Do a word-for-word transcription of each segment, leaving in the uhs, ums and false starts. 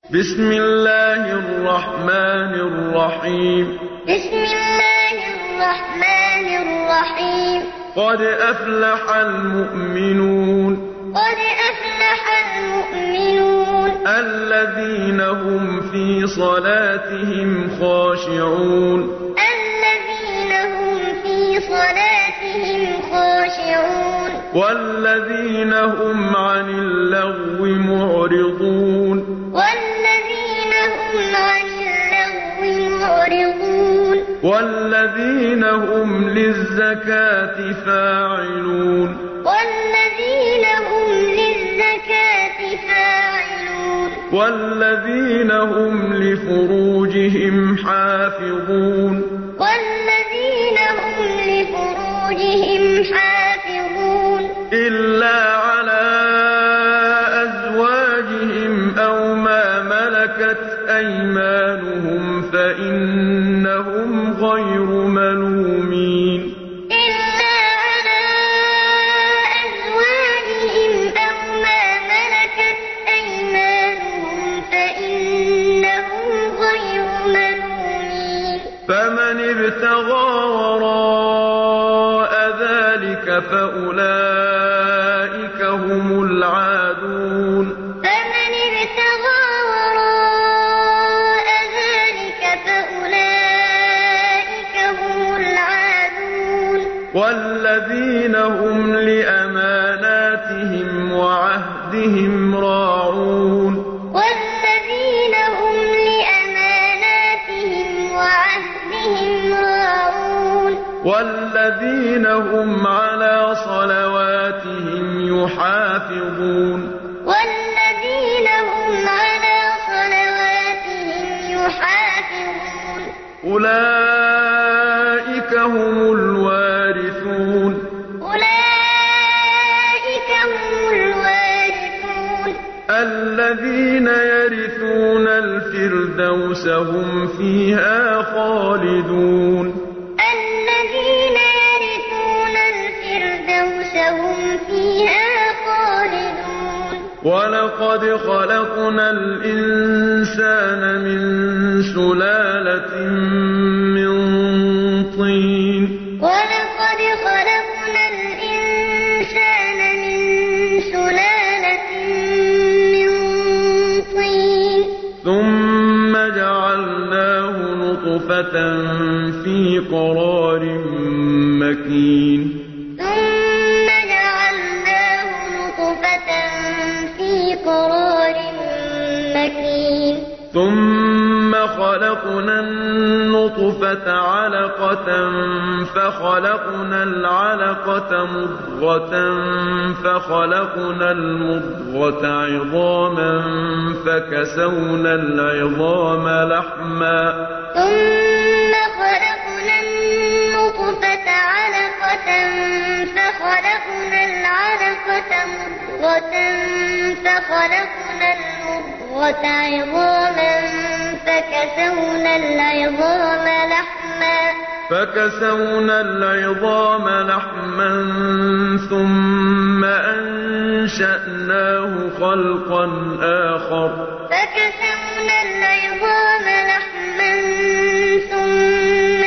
بسم الله الرحمن الرحيم بسم الله الرحمن الرحيم قد أفلح المؤمنون قد أفلح المؤمنون الذين هم في صلاتهم خاشعون الذين هم في صلاتهم خاشعون والذين هم عن اللغو معرضون والذين هم عن اللغو معرضون والذين هم للزكاة فاعلون والذين هم للزكاة فاعلون والذين هم لفروجهم حافظون والذين هم لفروجهم حافظون إلا على أزواجهم أو ما ملكت أيمانهم فإنهم غير ملومين إلا على أزواجهم أو ما ملكت أيمانهم فإنهم غير ملومين فمن ابتغى وراء ذلك فأولئك هم العادون فمن ابتغى وراء ذلك فأولئك هم العادون والذين هم لأماناتهم وعهدهم راعون والذين هم لأماناتهم وعهدهم راعون والذين هم على صلواتهم يحافظون والذين هم على صلواتهم يحافظون أولئك هم الوارثون أولئك هم الوارثون الذين يرثون الفردوس هم فيها خالدون الذين يرثون الفردوس هم فيها خالدون ولقد خلقنا الإنسان من سلالة من طين ولقد خلقنا الإنسان من سلالة من طين ثم جعلناه نطفة في قرار مكين ثم جعلناه نطفة في قرار مكين ثم خلقنا النطفة علقة فخلقنا العلقة مضغة فخلقنا المضغة عظاما فكسونا العظام لحما ثم خلقنا النطفة علقة فخلقنا العلقة مضغة فخلقنا المضغة عظاما فكسونا العظام لحما فكسونا العظام لحما ثم أنشأناه خلقا آخر فكسونا العظام لحما ثم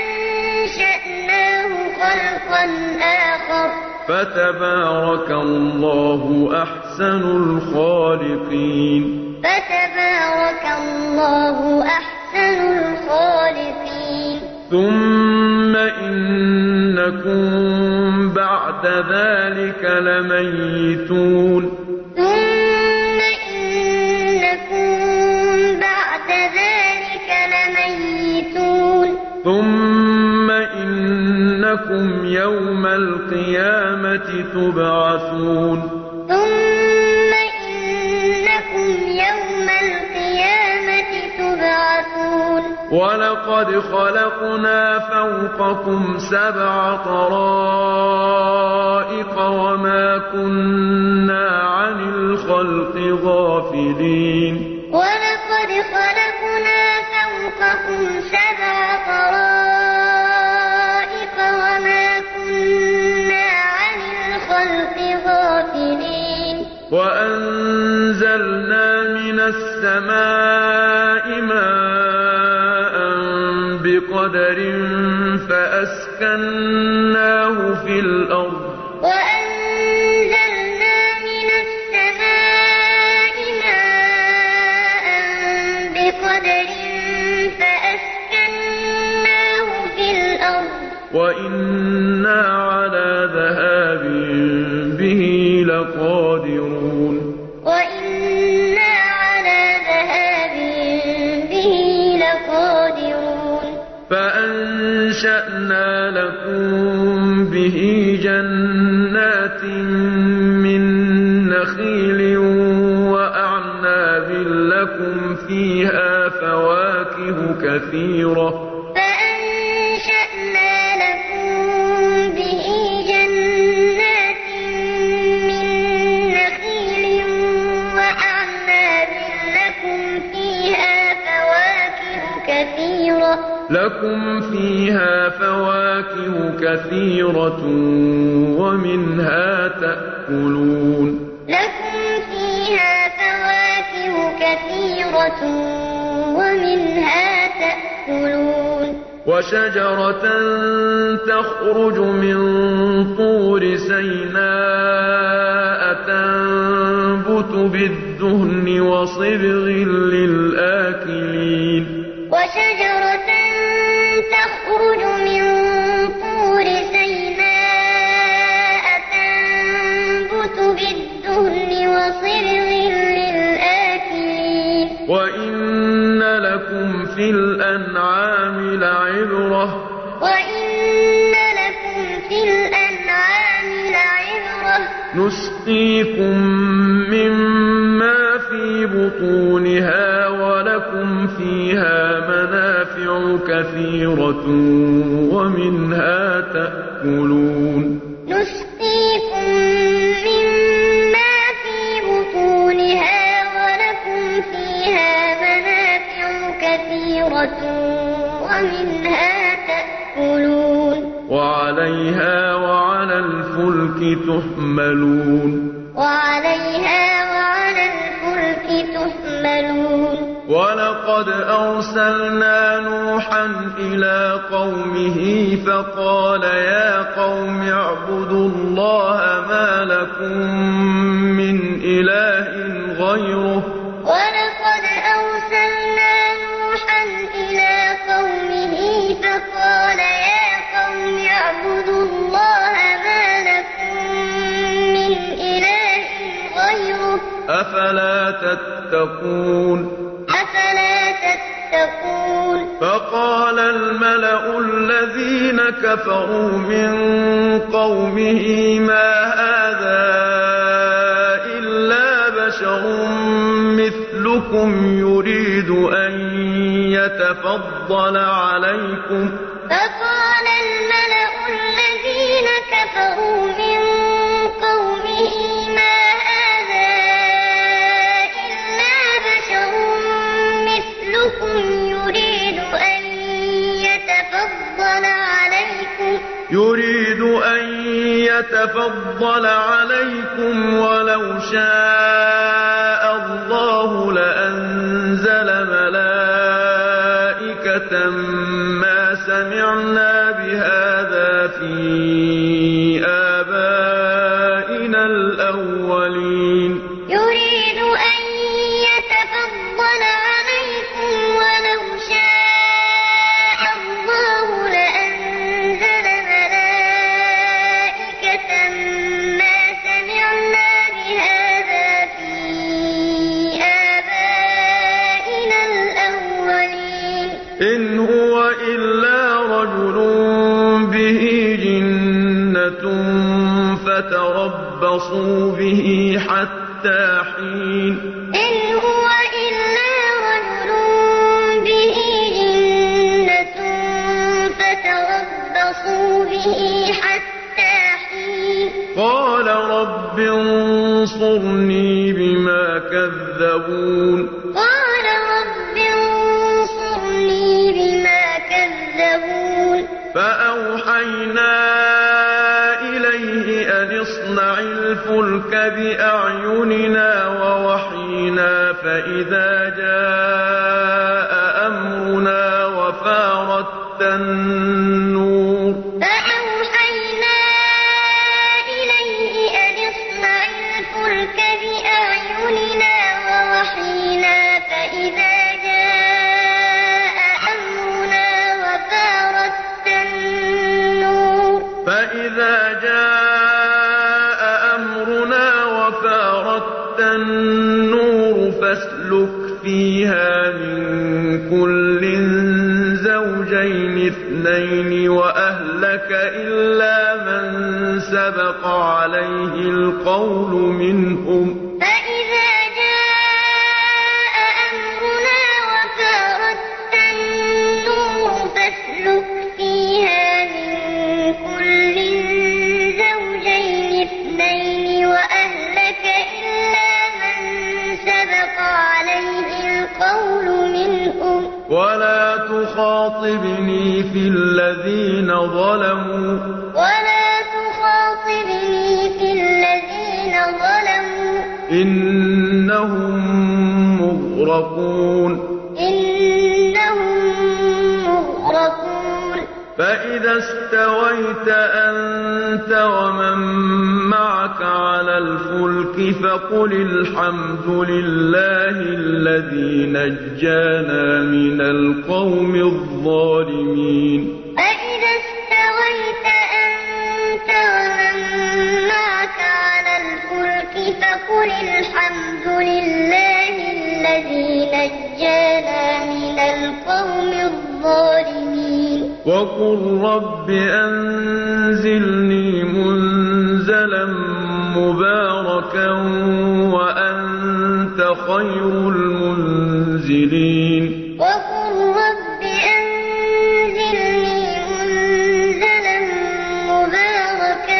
أنشأناه خلقا آخر فتبارك الله أحسن الخالقين فتبارك الله أحسن الخالقين ثم إنكم بعد ذلك لميتون ثم إنكم بعد ذلك لميتون ثم إنكم يوم القيامة تبعثون ثم إنكم يوم القيامة تبعثون ولقد خلقنا فوقكم سبع طرائق وما كنا عن الخلق غافلين ولقد خلقنا فوقكم سبع طرائق وما كنا عن الخلق غافلين وأنزلنا من السماء السماء ماء بقدر فأسكناه في الأرض وأنزلنا من السماء ماء بقدر فأسكناه في الأرض وإنا على ذهاب به لقادرون وإنا على ذهاب به لقادرون فأنشأنا لكم به جنات من نخيل وأعناب لكم فيها فواكه كثيرة فأنشأنا لكم به جنات من نخيل وأعناب لكم فيها فواكه كثيرة لكم فيها فواكه كثيرة ومنها تأكلون لكم فيها فواكه كثيرة ومنها تأكلون وشجرة تخرج من طور سيناء تنبت بالدهن وصبغ للآكلين وشجرة تخرج من طور سيناء تنبت بالدهن وصبغ للآكلين وإن لكم في الأنعام لعبرة وإن لكم في الأنعام لعبرة نسقيكم مما في بطونها ولكم فيها منافع كثيرة ومنها تأكلون نسقيكم مما في بطونها ولكم فيها منافع كثيرة ومنها تأكلون وعليها وعلى الفلك تحملون وعليها وعلى الفلك تحملون ولقد أرسلنا نوحا إلى قومه فقال يا قوم اعبدوا الله ما لكم من إله غيره ولقد أرسلنا نوحا إلى قومه فقال يا قوم اعبدوا الله ما لكم من إله غيره أفلا تتقون أفلا تتقون فقال الملأ الذين كفروا من قومه ما هذا إلا بشر مثلكم يريد أن يتفضل عليكم فقال الملأ الذين كفروا من قومه ما هذا إلا بشر مثلكم يريد أن يتفضل عليكم يريد أن يتفضل عليكم ولو شاء الله لأنزل ملائكة ما سمعنا بهذا في آبائنا الأولين يريد أن يتفضل عليكم ولو شاء الله لأنزل ملائكة ما سمعنا بهذا في آبائنا الأولين إن هو إلا رجل به جنة فتربصوا به حتى حين إن هو إلا رجل به جنة فتربصوا به حتى حين قال رب انصرني بما كذبون قال رب انصرني بما كذبون فأوحينا إليه أن اصنع الفلك بأعيننا ووحينا وأوحينا فإذا جاء أمرنا وفارت النور فأوحينا إليه أن اصنع الفلك بأعيننا ووحينا فإذا جاء أمرنا وفارت النور فإذا جاء أمرنا وفارت النور فاسلك فيها من كل زوجين اثنين وأهلك إلا من سبق عليه القول منهم فإذا جاء أمرنا وفارت النور فاسلك فيها من كل زوجين اثنين وأهلك إلا من سبق عليه القول منهم ولا تخاطبني في الذين ظلموا ولا تخاطبني في الذين ظلموا إنهم مغرقون إنهم مغرقون فإذا استويت أنت ومن معك على الفلك فقل الحمد لله الذي نجانا من القوم الظالمين فإذا استويت أنت ومن معك على الفلك فقل الحمد لله الذي نجانا من القوم الظالمين وقل رب أنزلني منزلا مباركا وأنت خير المنزلين وقل رب أنزلني منزلا مباركا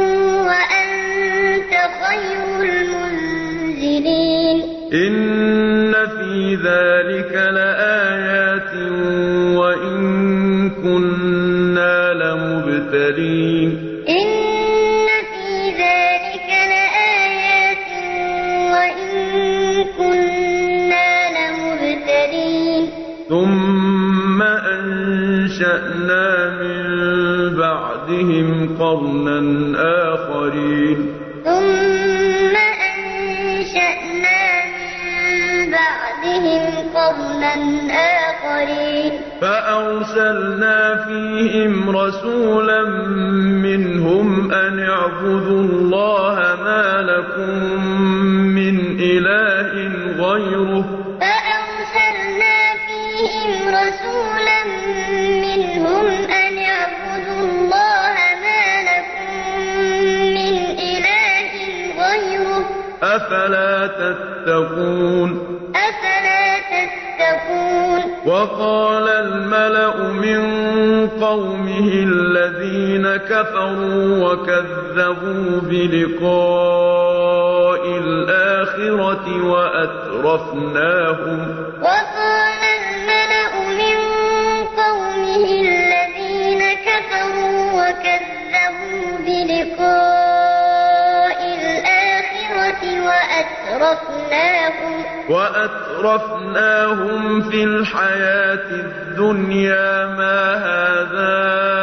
وأنت خير المنزلين إن في ذلك لآيات وإن كنا لمبتلين إن في ذلك لآيات وإن كنا لمبتلين ثم أنشأنا من بعدهم قرنا آخرين ثم أنشأنا من بعدهم قرنا آخرين فأرسلنا فيهم رسولا منهم أن اعبدوا الله ما لكم من إله غيره فأرسلنا فيهم رسولا منهم أن اعبدوا الله ما لكم من إله غيره أفلا تتقون أفلا تتقون وقال الملأ من قومه الذين كفروا وكذبوا بلقاء الآخرة وأترفناهم وقال الملأ من قومه الذين كفروا وكذبوا بلقاء الآخرة وأترفناهم وأترفناهم في الحياة الدنيا ما هذا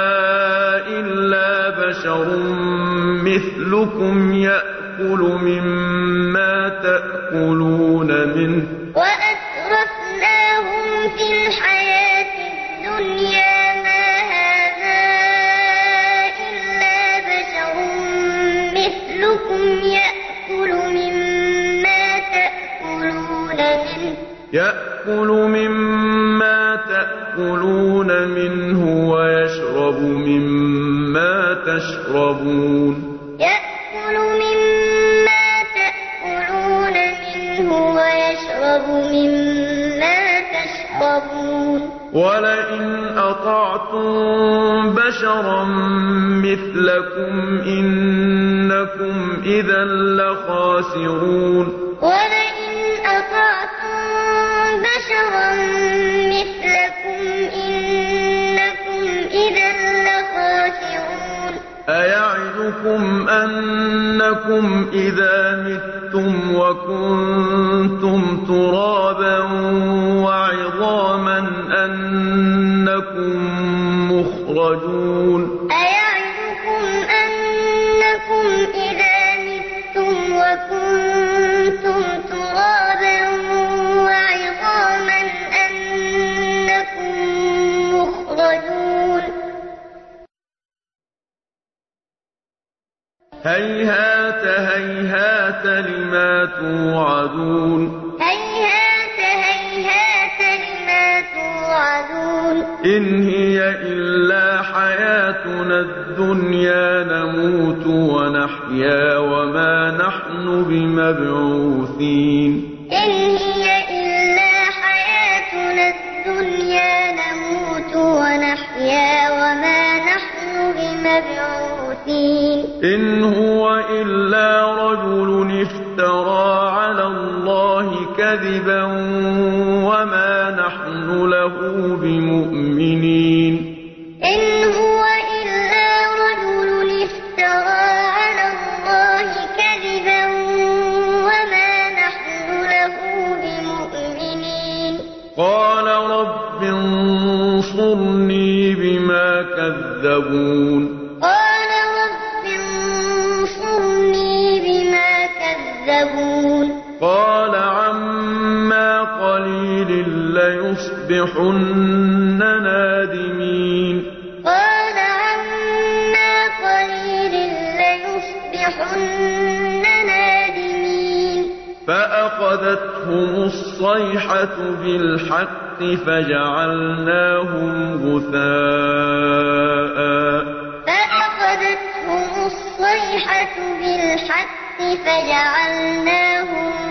إلا بشر مثلكم يأكل مما تأكلون منه وأترفناهم في الحياة الدنيا ما هذا إلا بشر مثلكم يأكل مما تأكلون منه يأكل مما تأكلون منه ويشرب مما تشربون يأكل مما تأكلون منه ويشرب مما تشربون ولئن أطعتم بشرا مثلكم إنكم إذا لخاسرون ولئن أطعتم بشرا مثلكم إنكم إذا لخاسرون أيعدكم أنكم إذا متم متم وكنتم ترابا وعظاما أنكم مخرجون أيعدكم أنكم إذا متم وكنتم ترابا وعظاما أنكم مخرجون هيهات هيهات لما توعدون هيهات هيهات لما توعدون إن هي إلا حياتنا الدنيا نموت ونحيا وما نحن بمبعوثين إن هي إلا حياتنا الدنيا نموت ونحيا وما نحن بمبعوثين إن هو إلا رجل افترى على الله كذبا وما نحن له بمؤمنين إن هو إلا رجل افترى على الله كذبا وما نحن له بمؤمنين قال رب انصرني بما كذبون قال رب انصرني بما كذبون قال عما قليل ليصبحن نادمين قال عما قليل ليصبحن نادمين فأخذتهم الصيحة بالحق فجعلناهم غثاء فأخذتهم الصيحة بالحق فجعلناهم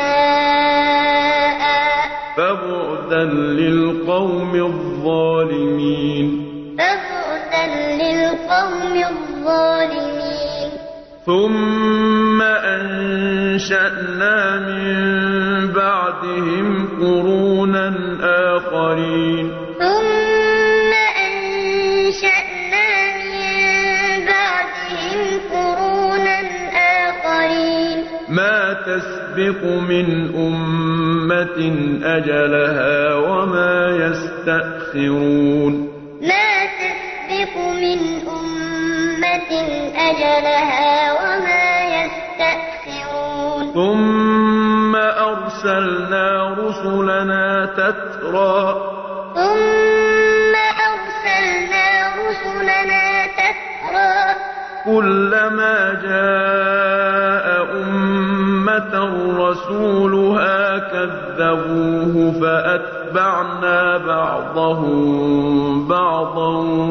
غثاء فبعدا للقوم الظالمين فبعدا للقوم الظالمين ثم أنشأنا من بعدهم قرونا آخرين ثم أنشأنا من بعدهم قرونا آخرين ما تسبق من أمة أجلها وما يستأخرون ما تسبق من أمة أجلها وما يستأخرون ثم أرسلنا رسلنا تترى ثم أرسلنا رسلنا تترى كلما جاء أمة رسولها كذبوه فأتبعنا بعضهم بعضا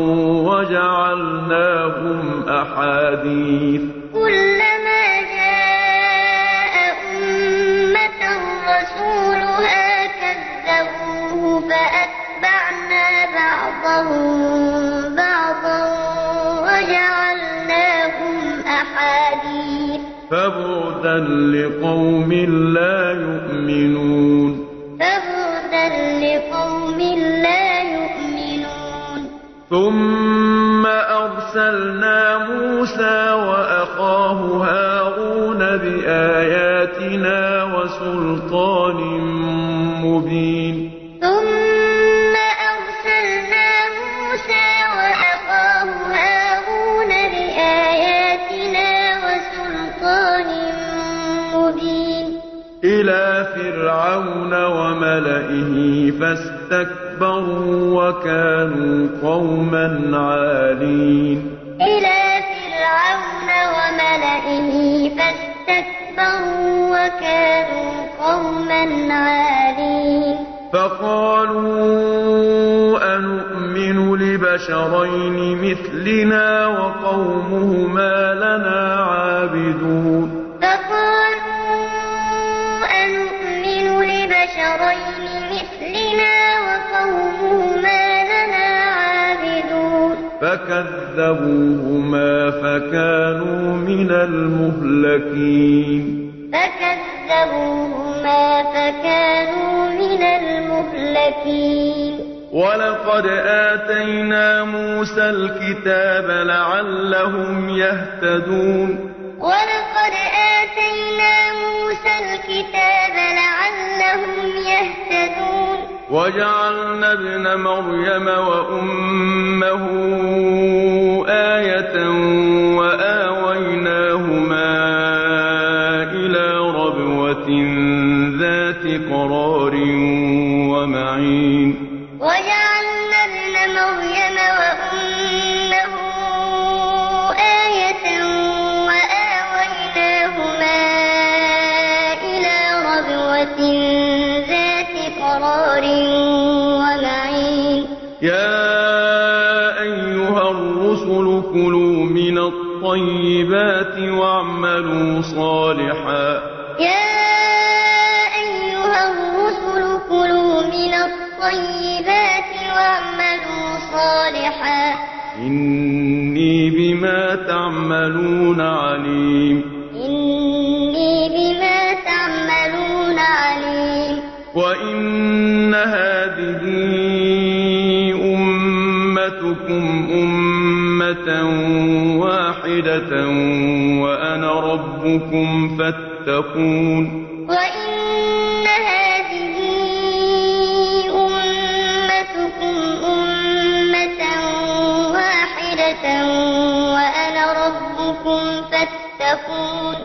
وجعلناهم أحاديث كلما جاء أمة رسولها كذبوه فأتبعنا بعضهم بعضا وجعلناهم أحاديث فبعدا لقوم لا يؤمنون فبعدا لقوم لا يؤمنون ثم أرسلنا موسى وأخاه هارون بآياتنا وسلطان مبين ثم أرسلنا موسى وأخاه هارون بآياتنا وسلطان مبين إلى فرعون وملئه فاستكبروا وكانوا قوما عالين إلى فرعون وملئه فاستكبروا وكانوا قوما عالين فقالوا أنؤمن لبشرين مثلنا وقومهما لنا عابدون فقالوا أنؤمن لبشرين مثلنا وقومهما لنا عابدون فكذبوهما فكانوا من المهلكين فكذبوهما فكانوا من المهلكين ولقد آتينا موسى الكتاب لعلهم يهتدون ولقد آتينا موسى موسى الكتاب لعلهم يهتدون وجعلنا ابن مريم وأمه آية وآويناهما إلى ربوة ذات قرار ومعين وجعلنا ابن مريم وأمه آية وآويناهما إلى ربوة ذات قرار ومعين يا أيها الرسل كلوا من الطيبات واعملوا صالحا يا أيها الرسل كلوا من الطيبات واعملوا صالحا إني بما تعملون عليم إني بما تعملون عليم وإن هذه أمتكم أمة واحدة وأنا ربكم فاتقون وإن هذه أمتكم أمة واحدة وأنا ربكم فاتقون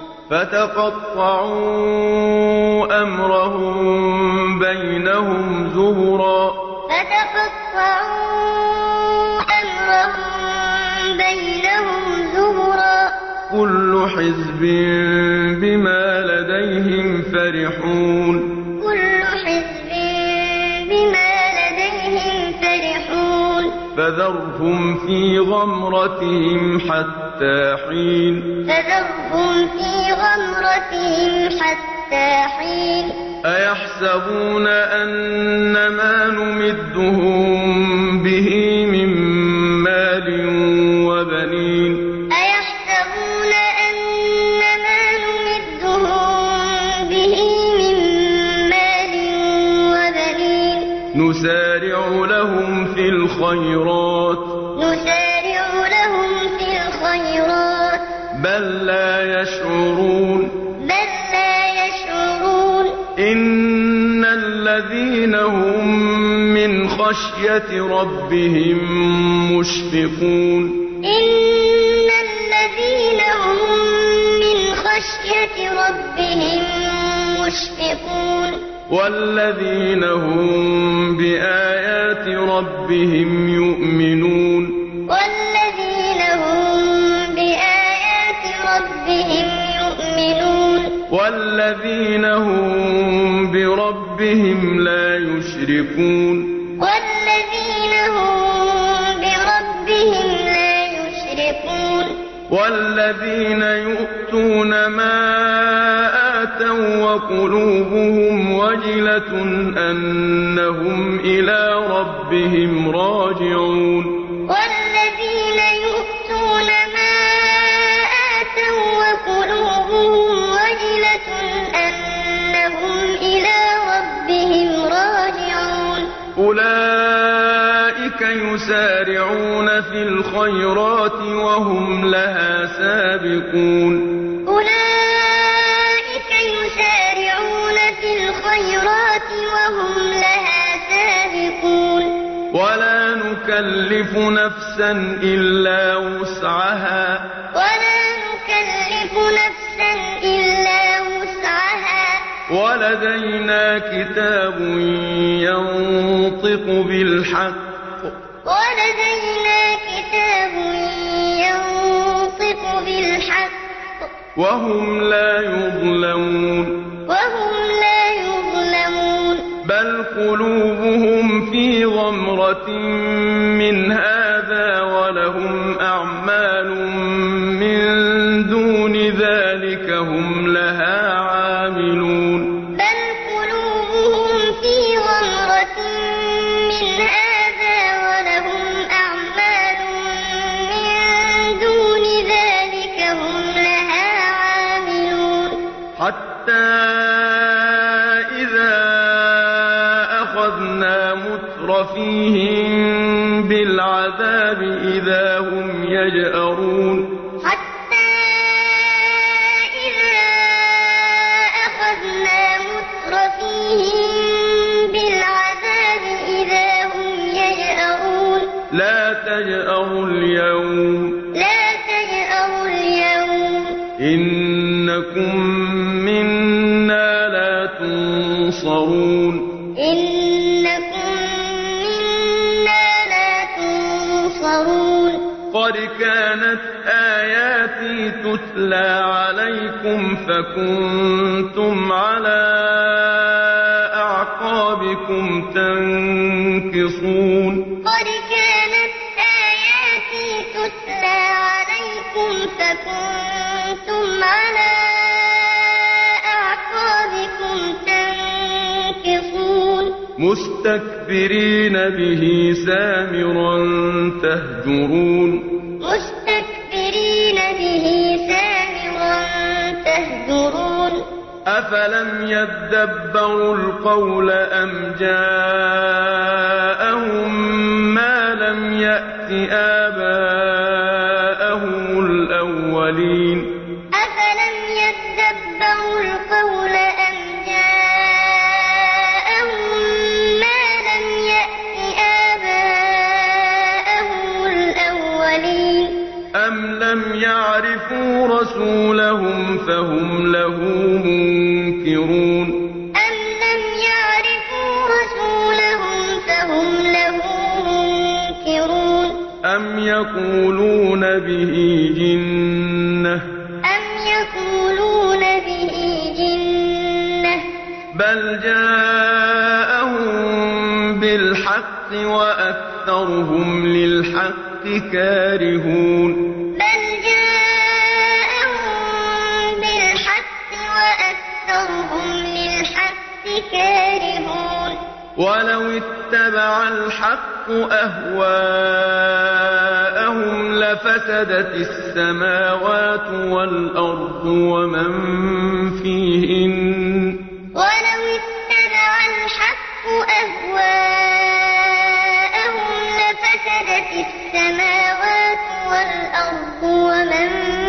فتقطعوا أمرهم بينهم زبرا فتقطعوا أمرهم بينهم زبرا كل حزب بما لديهم فرحون كل حزب بما لديهم فرحون فذرهم في غمرتهم حتى حين فذرهم في غمرتهم حتى حين أيحسبون أن ما نمدهم به من مال وبنين أيحسبون أن ما نمدهم به من مال وبنين نسارع لهم في الخيرات نسارع لهم في الخيرات بل لا يشعرون بل لا يشعرون إن الذين هم من خشية ربهم مشفقون إن الذين هم من خشية ربهم مشفقون والذين هم بآيات ربهم يؤمنون والذين هم بآيات ربهم يؤمنون والذين هم بربهم لا يشركون والذين هم بربهم لا يشركون والذين يؤتون ما آتوا وقلوبهم وجلة أنهم إلى ربهم راجعون والذين يؤتون ما آتوا وقلوبهم وجلة أنهم إلى ربهم راجعون أولئك يسارعون في الخيرات وهم لها سابقون أولئك يسارعون في الخيرات وهم لها سابقون ولا نكلف نفسا إلا وسعها ولا نكلف نفسا إلا وسعها ولدينا كتاب ينطق بالحق ولدينا كتاب ينطق بالحق وهم لا يظلمون وهم لا يظلمون بل قلوبهم في غمرة من هذا ولهم أعمال من دون ذلك هم لها عاملون بل قلوبهم في غمرة من هذا ولهم أعمال من دون ذلك هم لها عاملون حتى إذا أخذنا مترفيهم بالعذاب إذا هم يجأرون حتى إذا تجأروا اليوم لا تجأروا اليوم إنكم منا لا تنصرون إنكم منا لا تنصرون قد كانت آياتي تتلى عليكم فكنتم على أعقابكم تنكصون قد كانت آياتي تتلى عليكم فكنتم على أعقابكم تنكصون مستكبرين به سامرا تهجرون مستكبرين به سامرا تهجرون أفلم يدبروا القول أم جاءهم ما لم يأت آباءهم الأولين أفلم يدبروا القول أم جاءهم ما لم يأت آباءهم الأولين أم لم يعرفوا رسولهم فهم له منكرون أم لم يعرفوا رسولهم فهم له منكرون أم يقولون به جنة أم يقولون به جنة بل جاءهم بالحق وأكثرهم للحق كارهون بل جاءهم بالحق وأكثرهم للحق كارهون ولو اتبع الحق أهواءهم لفسدت السماوات والأرض ومن فيهن ولو اتبع الحق أهواءهم لفسدت السماوات والأرض ومن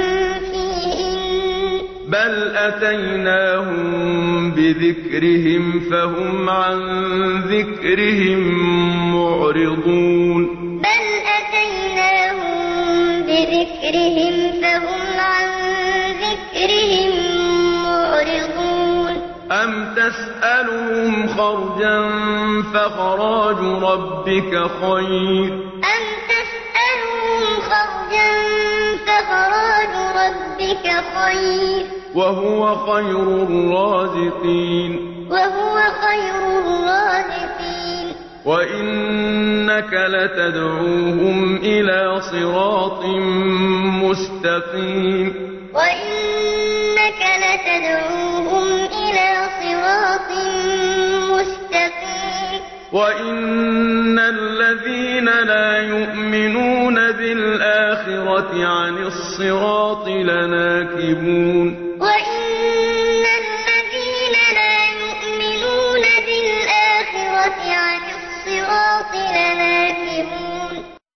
فيهن بل أتيناهم بذكرهم فهم عن ذكرهم معرضون بل أتيناهم بذكرهم فهم عن ذكرهم معرضون أم تسألهم خرجا فخراج ربك خير أم تسألهم خرجا فخراج ربك خير وهو خير الرازقين وهو خير الرازقين وإنك لتدعوهم إلى صراط مستقيم وإنك لتدعوهم إلى صراط مستقيم وإن الذين لا يؤمنون بالآخرة عن الصراط لناكبون وإن الذين لا يؤمنون بالآخرة عن الصراط لناكبون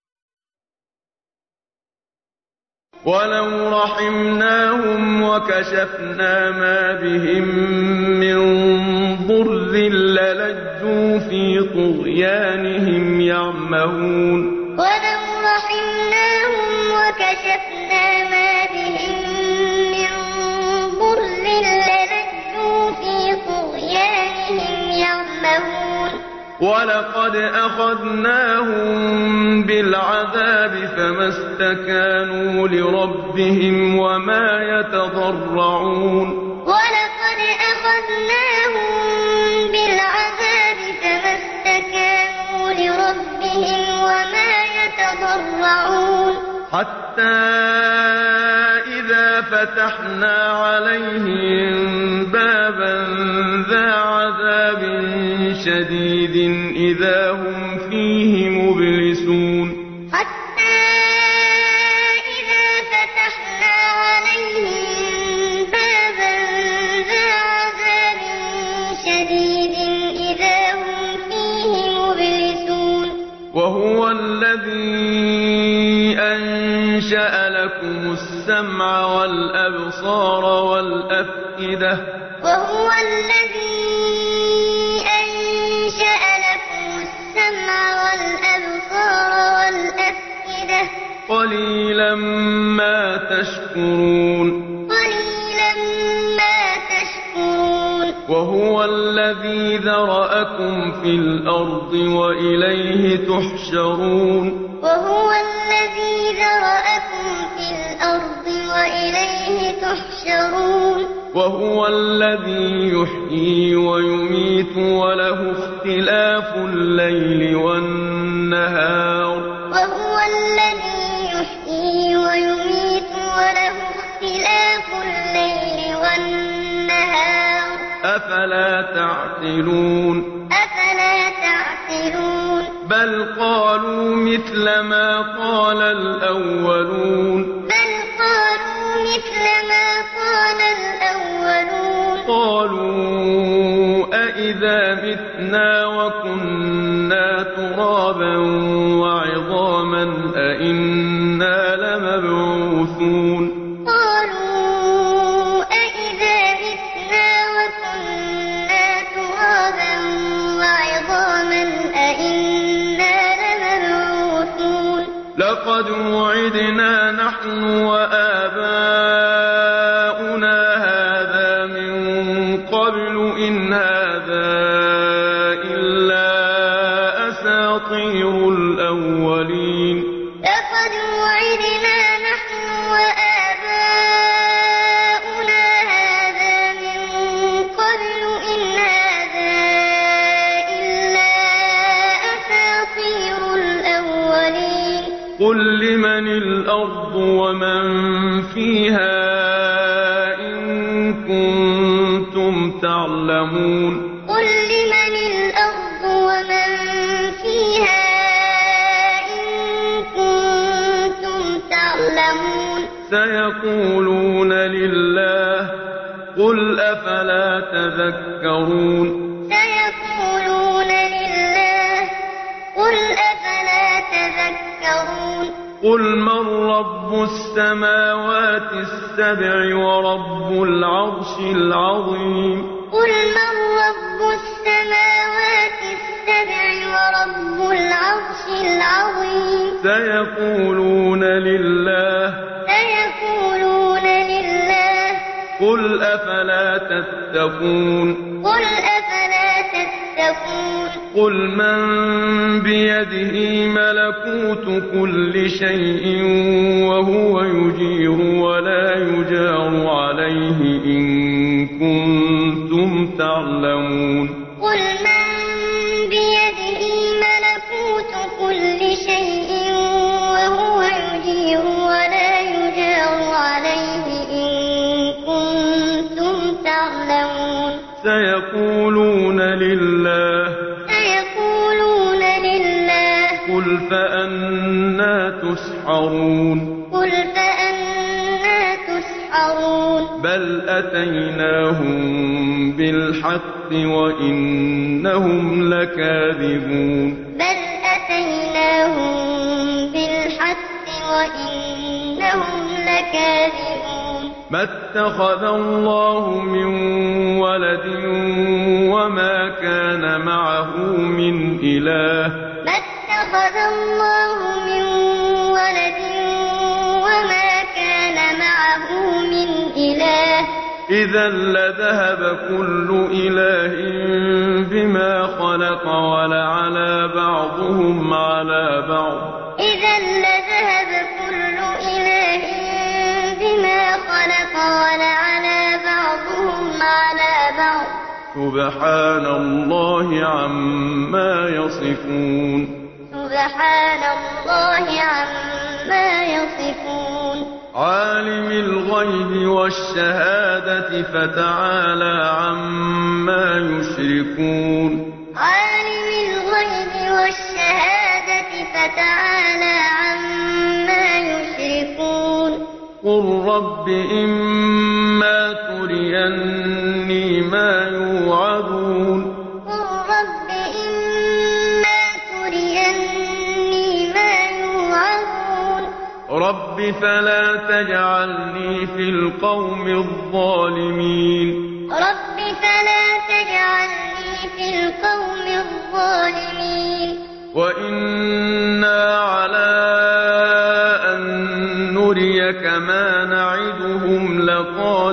ولو رحمناهم وكشفنا ما بهم من ضر للجوا في طغيانهم يعمهون ولو رحمناهم وكشفنا ما بهم من ضر للجوا في طغيانهم يعمهون ولقد أخذناهم بالعذاب فما استكانوا لربهم وما يتضرعون ولقد أخذناهم بالعذاب فما استكانوا لربهم وما يتضرعون حتى إذا فتحنا عليهم بابا ذا عذاب شديد إذا هم فيه مبلسون حتى إذا فتحنا عليهم بابا ذا عذاب شديد إذا هم فيه مبلسون وهو الذي أنشأ لكم السمع والأبصار والأفئدة وهو الذي أنشأ لكم السمع والأبصار والأفئدة تشكرون قليلا ما تشكرون وهو الذي ذرأكم في الأرض وإليه تحشرون وهو الذي ذرأكم في الأرض وإليه تحشرون وهو الذي يحيي ويميت وله اختلاف الليل والنهار وهو الذي يحيي ويميت وله اختلاف الليل والنهار أفلا تعقلون أفلا تعقلون بل قالوا مثل ما قال الأولون بل قالوا مثل ما قال الأولون قالوا أإذا متنا وكنا ترابا وعظاما أإنا لمبعوثون قالوا أإذا متنا وكنا ترابا وعظاما أإنا لمبعوثون لقد وعدنا نحن وآباؤنا هذا من قبل إن هذا إلا أساطير الأولين لقد وعدنا نحن وآباؤنا هذا من قبل إن هذا إلا أساطير الأولين قل لمن الأرض ومن فيها إن كنتم تعلمون قل لمن الأرض ومن فيها إن كنتم تعلمون سيقولون لله قل أفلا تذكرون سيقولون لله قل أفلا تذكرون قل من رب السماوات السبع ورب العرش العظيم قل من رب السماوات السبع ورب العرش العظيم سيقولون لله سيقولون لله قل أفلا تتقون قل أفلا تتقون قل من بيده ملكوت كل شيء وهو يجير ولا يجار عليه إن كنتم تعلمون قل من بيده ملكوت كل شيء وهو يجير ولا يجار عليه إن كنتم تعلمون سيقولون لله سيقولون لله قل فأنا تسحرون قل فأنا تسحرون بل أتيناهم بالحق وإنهم لكاذبون بل أتيناهم بالحق وإنهم لكاذبون ما اتخذ الله من ولد وما كان معه من إله ما اتخذ الله من ولد وما كان معه من إله إذا لذهب كل إله بما خلق ولعلى بعضهم على بعض إذا لذهب كل إله بما خلق ولعلى بعضهم على بعض سبحان الله عما يصفون سبحان الله عما يصفون عالم الغيب والشهادة فتعالى عما يشركون عالم الغيب والشهادة فتعالى عما يشركون قل رب إما تريني ما يوعدون قل رب إما تريني ما يوعدون رب فلا تجعلني في القوم الظالمين رب فلا تجعلني في القوم الظالمين وإنا على أن نريك ما نعد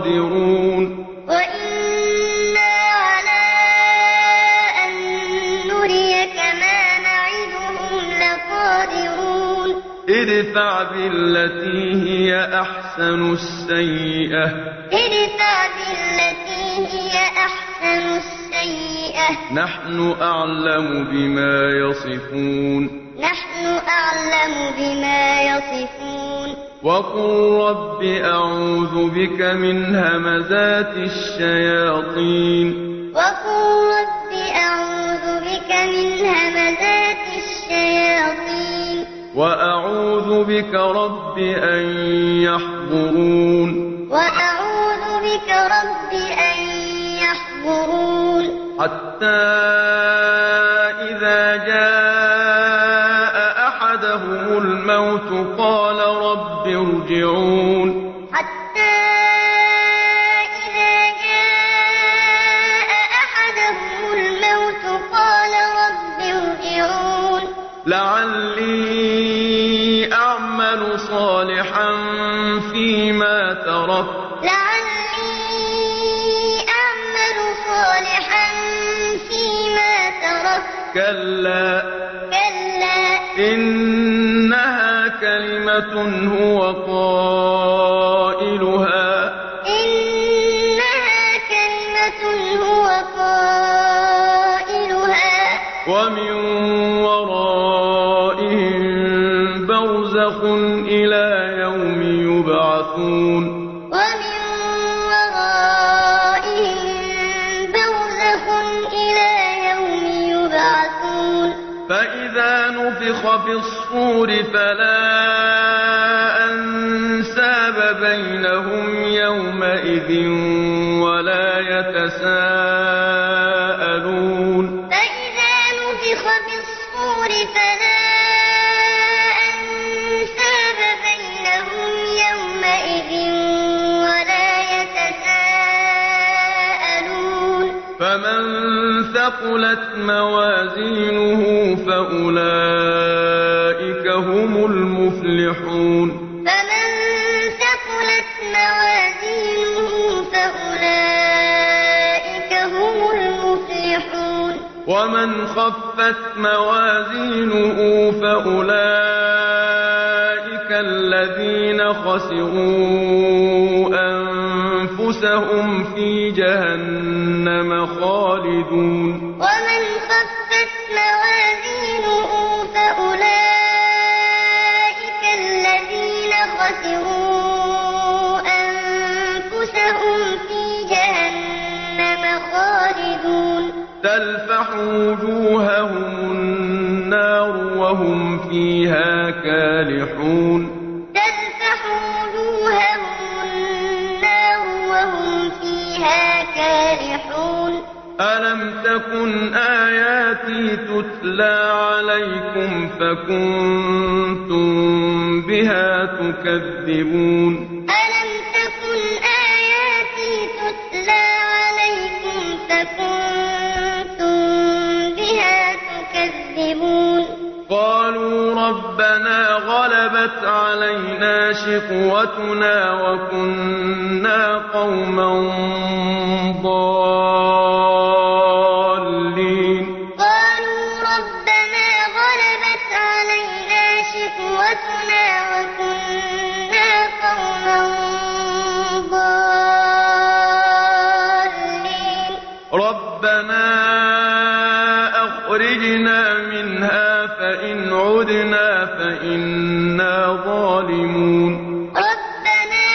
لقادرون وإنا على أن نريك ما نعدهم لقادرون ادفع بالتي هي أحسن السيئة ادفع بالتي هي أحسن السيئة نحن أعلم بما يصفون نحن أعلم بما يصفون وقل رب أعوذ بك من همزات الشياطين وقل رب أعوذ بك من همزات الشياطين وأعوذ بك رب أن يحضرون وأعوذ بك رب أن يحضرون حتى إذا جاء أحدهم الموت قال رب ارجعون حتى إذا جاء أحدهم الموت قال رب ارجعون لعلي أعمل صالحا فيما تركت لعلي أعمل صالحا فيما تركت كلا كلا إنها كلمة هو قائلها إنها كلمة هو قائلها ومن ورائهم برزخ إلى يوم يبعثون ومن ورائهم برزخ إلى يوم يبعثون فإذا نفخ في الصور فلا أنساب بينهم يومئذ ولا يتساءلون فإذا نفخ في الصور فلا أنساب بينهم يومئذ ولا يتساءلون فمن ثقلت موازينه فأولئك هم المفلحون فمن ثقلت موازينه فأولئك هم المفلحون ومن خفت موازينه فأولئك الذين خسروا أنفسهم في جهنم خالدون ومن خفت موازينه فأولئك الذين خسروا أنفسهم في جهنم خالدون تلفح وجوههم النار وهم فيها كالحون تلفح وجوههم النار وهم فيها كالحون ألم تكن آياتي تتلى عليكم فكنتم بها تكذبون ألم تكن آياتي تتلى عليكم فكنتم بها تكذبون قالوا ربنا غلبت علينا شقوتنا وكنا قوما ضالين قالوا ربنا غلبت علينا شقوتنا وكنا قوما ضالين ربنا أخرجنا منها فإن عدنا فإنا ظالمون ربنا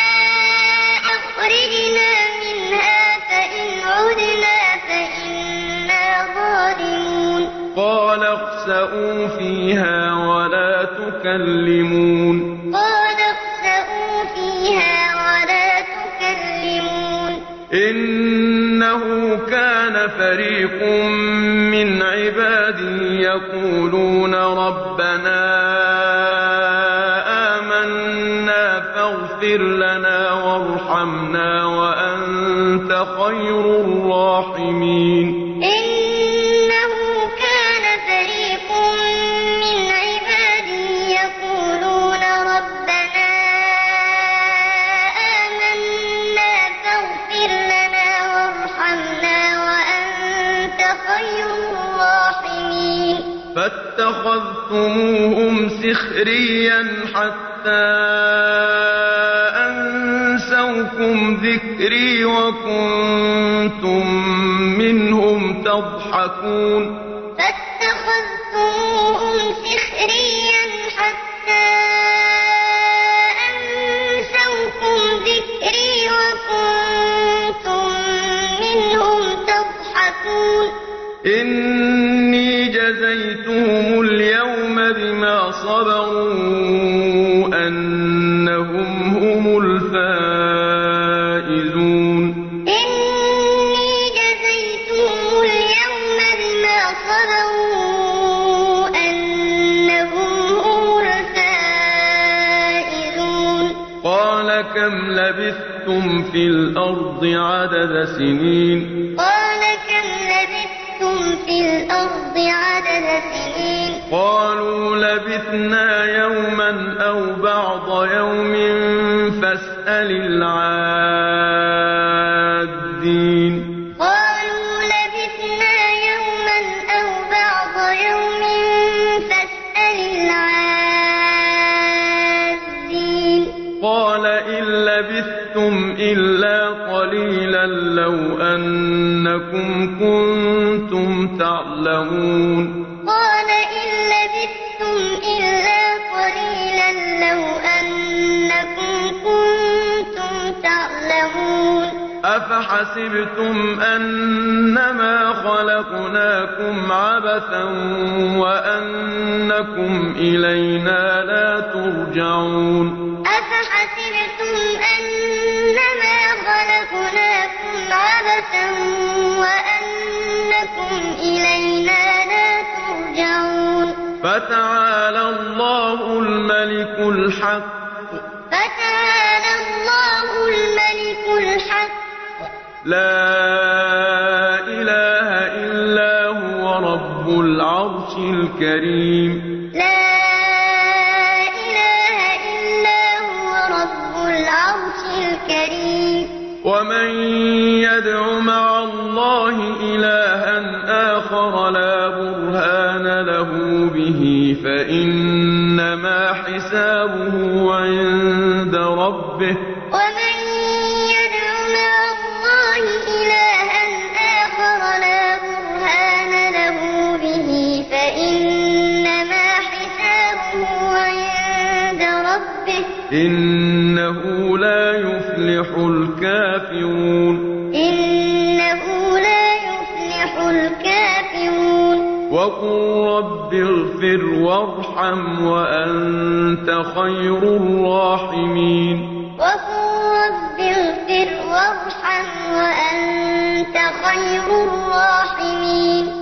أخرجنا منها فإن عدنا فإنا ظالمون قال اخسئوا فيها ولا تكلمون قال اخسئوا فيها ولا تكلمون إنه كان فريق من عبادي يقولون ربنا آمنا فاغفر لنا وارحمنا وأنت خير الراحمين إنه كان فريق من عبادي يقولون ربنا آمنا فاتخذتموهم سخريا حتى أنسوكم ذكري وكنتم منهم تضحكون فاتخذتموهم سخريا حتى أنسوكم ذكري وكنتم منهم تضحكون إني جزيتهم اليوم بما صبروا أنهم هم الفائزون إني جزيتهم اليوم بما صبروا أنهم هم الفائزون قال كم لبثتم في الأرض عدد سنين قال كم لبثتم في الأرض عدد سنين قالوا لبثنا يوما أو بعض يوم فاسأل العادين قالوا لبثنا يوما أو بعض يوم فاسأل العادين قال إن لبثتم إلا قليلا لو أنكم كنتم تعلمون قال إن لبثتم إلا قليلا لو أنكم كنتم تعلمون أفحسبتم أنما خلقناكم عبثا وأنكم إلينا لا ترجعون أفحسبتم أنما خلقناكم عبثا وأنكم إلينا لا ترجعون فتعالى الله الملك الحق فتعالى الله الملك الحق لا إله إلا هو رب العرش الكريم لا إله إلا هو رب العرش الكريم ومن يدع مع الله إلها آخر لا برهان له به فإنما حسابه عند ربه ومن يدع مع الله إلها آخر لا برهان له به فإنما حسابه عند ربه إنه لا يفلح الكافرون إنه لا يفلح الكافرون وقل رب اغفر وارحم وأنت خير الراحمين وقل رب اغفر وارحم وأنت خير الراحمين